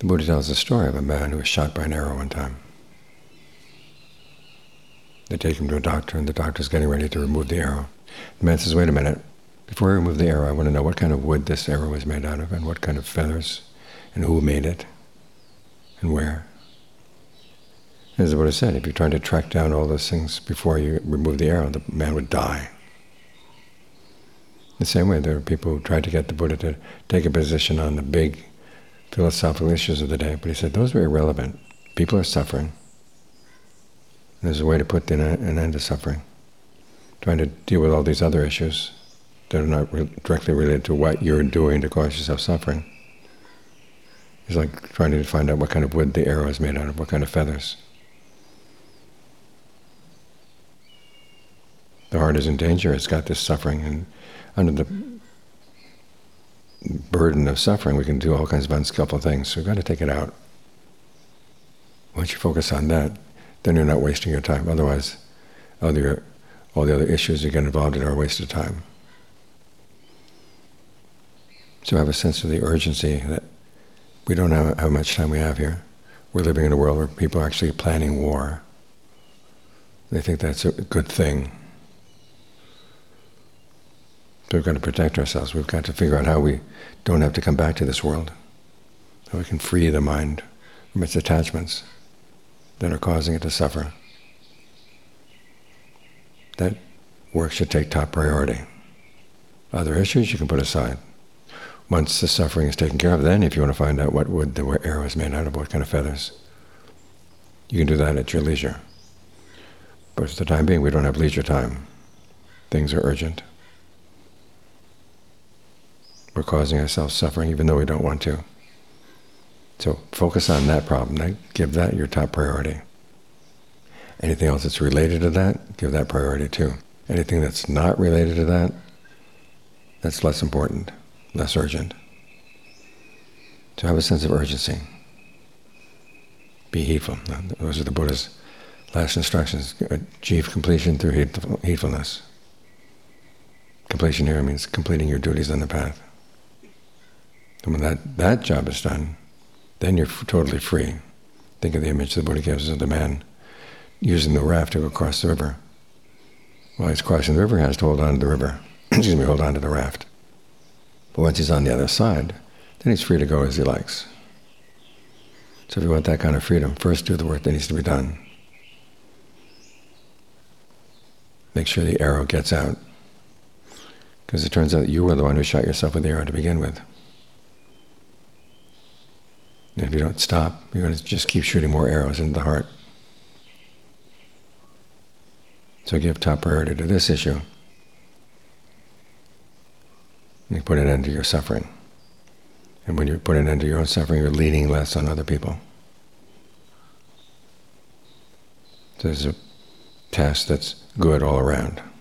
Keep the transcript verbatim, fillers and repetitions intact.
The Buddha tells the story of a man who was shot by an arrow one time. They take him to a doctor, and the doctor's getting ready to remove the arrow. The man says, wait a minute, before I remove the arrow, I want to know what kind of wood this arrow was made out of, and what kind of feathers, and who made it, and where. As the Buddha said, if you're trying to track down all those things before you remove the arrow, the man would die. The same way, there are people who tried to get the Buddha to take a position on the big philosophical issues of the day, but he said, those were irrelevant. People are suffering. There's a way to put an end to suffering. Trying to deal with all these other issues that are not re directly related to what you're doing to cause yourself suffering. It's like trying to find out what kind of wood the arrow is made out of, what kind of feathers. The heart is in danger, it's got this suffering, and under the burden of suffering we can do all kinds of unskillful things, so we've got to take it out. Once you focus on that, then you're not wasting your time. Otherwise, all the, all the other issues you get involved in are a waste of time. So have a sense of the urgency that we don't know how much time we have here. We're living in a world where people are actually planning war. They think that's a good thing. So we've got to protect ourselves. We've got to figure out how we don't have to come back to this world, how we can free the mind from its attachments that are causing it to suffer. That work should take top priority. Other issues you can put aside. Once the suffering is taken care of, then if you want to find out what wood the arrow is made out of, what kind of feathers, you can do that at your leisure. But for the time being, we don't have leisure time. Things are urgent. We're causing ourselves suffering even though we don't want to. So focus on that problem. Give that your top priority. Anything else that's related to that, give that priority too. Anything that's not related to that, that's less important, less urgent. So have a sense of urgency. Be heedful. Those are the Buddha's last instructions. Achieve completion through heedfulness. Completion here means completing your duties on the path. And when that, that job is done, then you're totally free. Think of the image the Buddha gives of the man using the raft to go across the river. While he's crossing the river, he has to hold on to the river. Excuse me, hold on to the raft. But once he's on the other side, then he's free to go as he likes. So if you want that kind of freedom, first do the work that needs to be done. Make sure the arrow gets out. Because it turns out you were the one who shot yourself with the arrow to begin with. And if you don't stop, you're going to just keep shooting more arrows into the heart. So give top priority to this issue. You put an end to your suffering. And when you put an end to your own suffering, you're leaning less on other people. So there's a task that's good all around.